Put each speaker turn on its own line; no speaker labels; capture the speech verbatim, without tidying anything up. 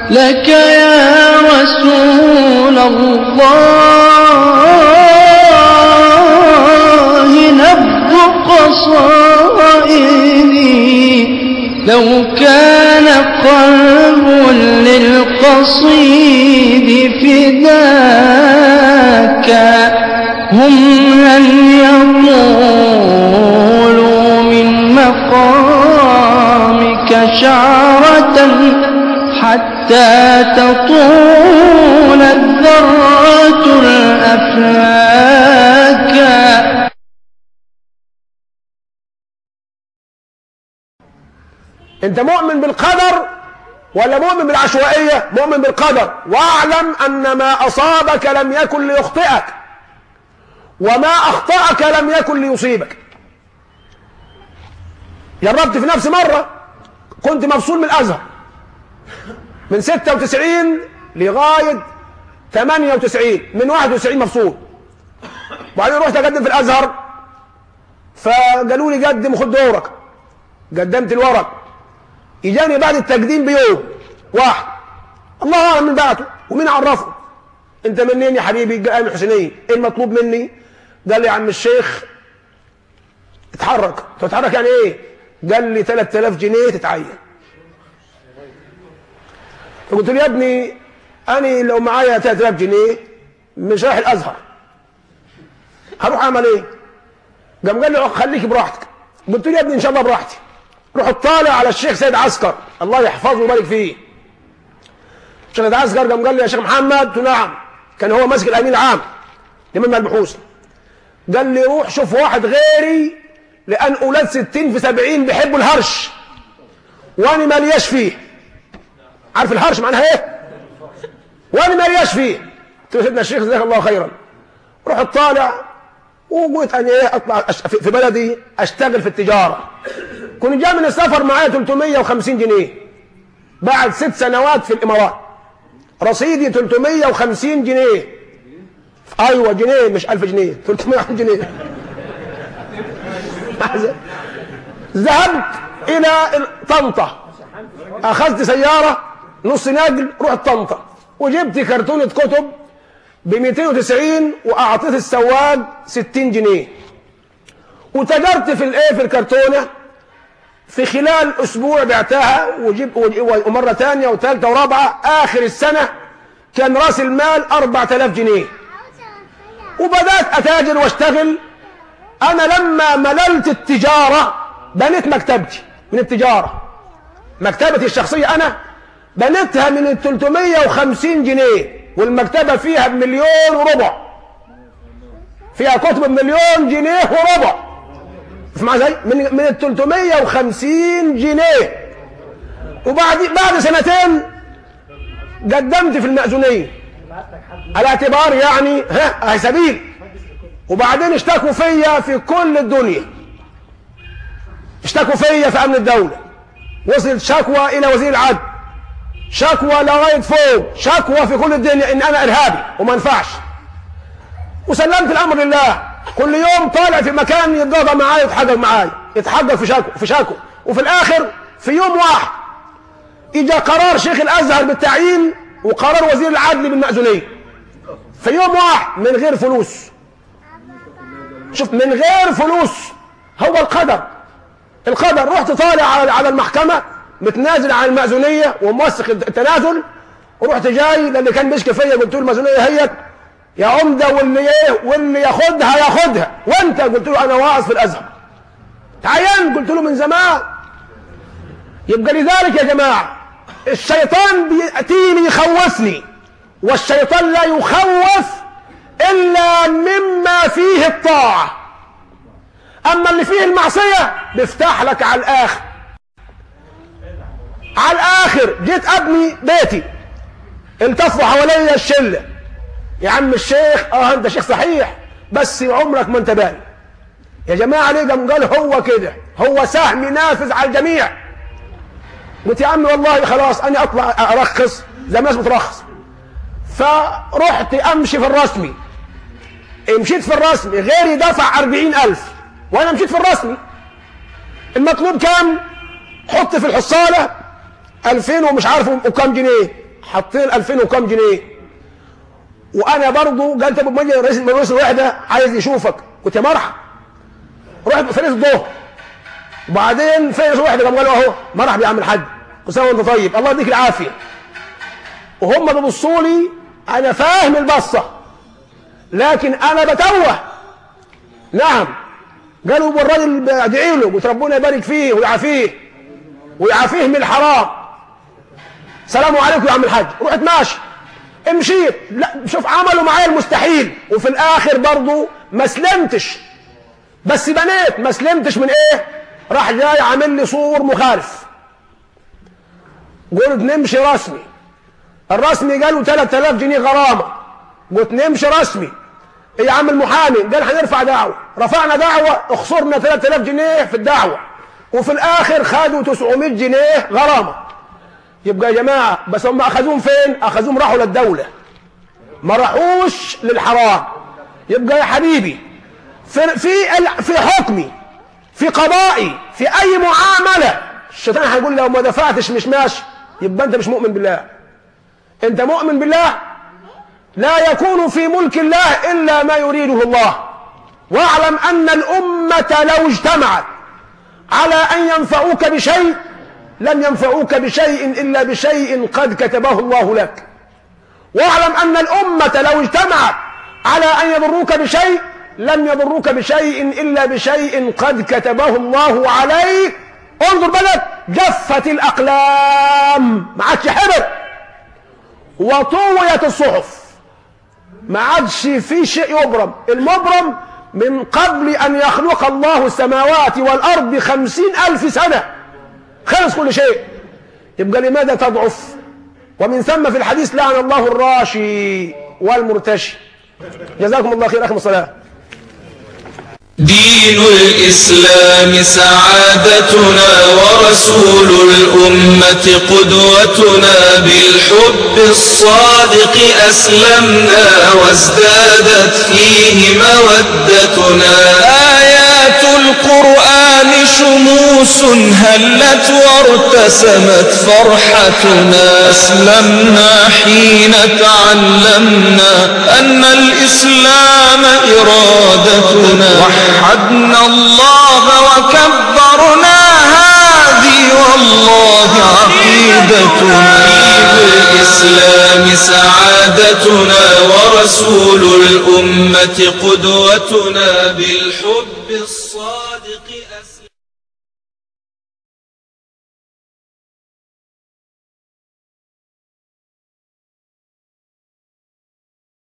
لك يا رسول الله نبض قصائدي لو كان قلب للقصيد فداك هم لن يطولوا من مقامك شعرة حتى تطول الذرة الأفلاك.
انت مؤمن بالقدر ولا مؤمن بالعشوائية؟ مؤمن بالقدر. واعلم ان ما اصابك لم يكن ليخطئك وما اخطأك لم يكن ليصيبك. جربت في نفسي مرة، كنت مفصول من الازهر من ستة وتسعين لغاية ثمانية وتسعين، من واحد وتسعين مفصول. وبعدين رحت اقدم في الازهر، فقالوا لي قدم وخد دورك. قدمت الورق، اجاني بعد التقديم بيوم واحد، الله اعلم من بعته ومين عرفه. انت منين يا حبيبي؟ قال الحسينيه. ايه المطلوب مني؟ قال لي يا عم الشيخ اتحرك. تتحرك يعني ايه؟ قال لي ثلاثة آلاف جنيه تتعين. فقلت له يا ابني انا لو معايا ثلاثة آلاف جنيه مش رايح الازهر، هروح اعمل ايه؟ قام قال لي خليك براحتك. قلت له يا ابني ان شاء الله براحتي. رحت طالع على الشيخ سيد عسكر الله يحفظه ويبارك فيه. الشيخ سيد عسكر قام قال لي يا شيخ محمد. قلت له نعم. كان هو ماسك الامين العام لمجمع البحوث. قال لي روح شوف واحد غيري، لان اولاد ستين في سبعين بيحبوا الهرش وانا مالياش فيه. عارف الهرش معناها ايه؟ وانا مالياش فيه. قلت له سيدنا الشيخ جزاك الله خيرا. رحت طالع وقلت انا ايه اطلع في بلدي اشتغل في التجاره. كنت جاي من السفر معايا ثلاثمية وخمسين جنيه بعد ست سنوات في الامارات. رصيدي ثلاثمية وخمسين جنيه. ايوه جنيه مش ألف جنيه، ثلاثمية وخمسين جنيه. ذهبت الى طنطا، اخذت سياره نص نقل، رحت طنطا وجبت كرتونه كتب ب مئتين وتسعين واعطيت السواق ستين جنيه. وتجرت في الايه في الكرتونه. في خلال اسبوع بعتها وجيب ومره ثانيه وثالثه ورابعه. اخر السنه كان راس المال أربعة آلاف جنيه. وبدات اتاجر واشتغل. انا لما مللت التجاره بنيت مكتبتي من التجاره. مكتبتي الشخصيه انا بنيتها من ثلاثمية وخمسين جنيه، والمكتبه فيها بمليون وربع. فيها كتب بمليون جنيه وربع. اسمع زي من من ال ثلاثمية وخمسين جنيه. وبعد بعد سنتين قدمت في المأذونية على اعتبار يعني ها اهي سبيل. وبعدين اشتكوا فيا في كل الدنيا. اشتكوا فيا في امن الدولة، وصلت شكوى الى وزير العدل، شكوى لغايه فوق، شكوى في كل الدنيا ان انا ارهابي وما ينفعش. وسلمت الامر لله. كل يوم طالع في مكان يتقاضى معايا يتحقق معايا يتحقق في شكوى في شكوى. وفي الاخر في يوم واحد اجى قرار شيخ الازهر بالتعيين وقرار وزير العدل بالمأذونية في يوم واحد من غير فلوس. شوف من غير فلوس. هو القدر. القدر. رحت طالع على المحكمة متنازل عن المأذونية وموثق التنازل. ورحت جاي للي كان بيشكي فيا قلت له المأذونية هي يا عمده واللي ايه واللي ياخدها ياخدها. وانت قلت له انا واعظ في الازهر. تعين قلت له من زمان. يبقى لذلك يا جماعه الشيطان بياتيني يخوفني، والشيطان لا يخوف الا مما فيه الطاعه. اما اللي فيه المعصيه بيفتح لك على الاخر. على الاخر جيت ابني بيتي التفوا حواليا الشله. يا عم الشيخ اه انت شيخ صحيح بس عمرك ما انت بالي. يا جماعه ليه؟ قام قال هو كده، هو سهم نافذ على الجميع. قلت يا عم والله خلاص انا اطلع ارخص زي ما الناس بترخص. فرحت امشي في الرسمي. مشيت في الرسمي غيري دفع أربعين ألف وانا مشيت في الرسمي. المطلوب كام؟ حط في الحصاله ألفين ومش عارف وكام جنيه. حاطين ألفين وكم جنيه، وانا برضو قلت ابو مجد رئيس رئيس الوحده عايز يشوفك، كنت مرحب. رحت في فريق الظهر، وبعدين في رئيس الوحده قام قالوا اهو مرحبا يا عم الحاج كل سنه وانت طيب الله يديك العافيه. وهم بيبصوا لي انا فاهم البصه لكن انا بتوه. نعم قالوا بالراجل ادعي له، قلت ربنا يبارك فيه ويعافيه ويعافيه من الحرام. سلام عليكم يا عم الحاج. رحت ماشي مشيت، لا شوف عملوا معايا المستحيل، وفي الاخر برضو ما سلمتش، بس بنيت ما سلمتش من ايه؟ راح جاي عامل لي صور مخالف. قلت نمشي رسمي، الرسمي قالوا ثلاثة آلاف جنيه غرامه. قلت نمشي رسمي. ايه يا عم المحامي؟ قال هنرفع دعوه. رفعنا دعوه، خسرنا ثلاثة آلاف جنيه في الدعوه، وفي الاخر خدوا تسعمائة جنيه غرامه. يبقى يا جماعه بس هم اخذوهم فين؟ اخذوهم راحوا للدوله، ما راحوش للحرام. يبقى يا حبيبي في في في حكمي، في قضائي، في اي معامله الشيطان هيقول لو ما دفعتش مش ماشي، يبقى انت مش مؤمن بالله. انت مؤمن بالله؟ لا يكون في ملك الله الا ما يريده الله. واعلم ان الامه لو اجتمعت على ان ينفعوك بشيء لن ينفعوك بشيء إلا بشيء قد كتبه الله لك. واعلم أن الأمة لو اجتمعت على أن يضروك بشيء لن يضروك بشيء إلا بشيء قد كتبه الله عليك. انظر بلد جفت الأقلام، ما عادش حبر، وطويت الصحف، ما عادش في شيء يبرم. المبرم من قبل أن يخلق الله السماوات والأرض بخمسين ألف سنة خلص كل شيء. يبقى لماذا تضعف؟ ومن ثم في الحديث لعن الله الراشي والمرتشي. جزاكم الله خير. أخي الصلاة.
دين الإسلام سعادتنا ورسول الأمة قدوتنا، بالحب الصادق أسلمنا وازدادت فيه مودتنا. آيات القرآن شموس هلت وارتسمت فرحتنا، أسلمنا حين تعلمنا أن الإسلام إرادتنا، وحدنا الله وكبرنا هذه والله عقيدتنا. بالإسلام سعادتنا ورسول الأمة قدوتنا، بالحب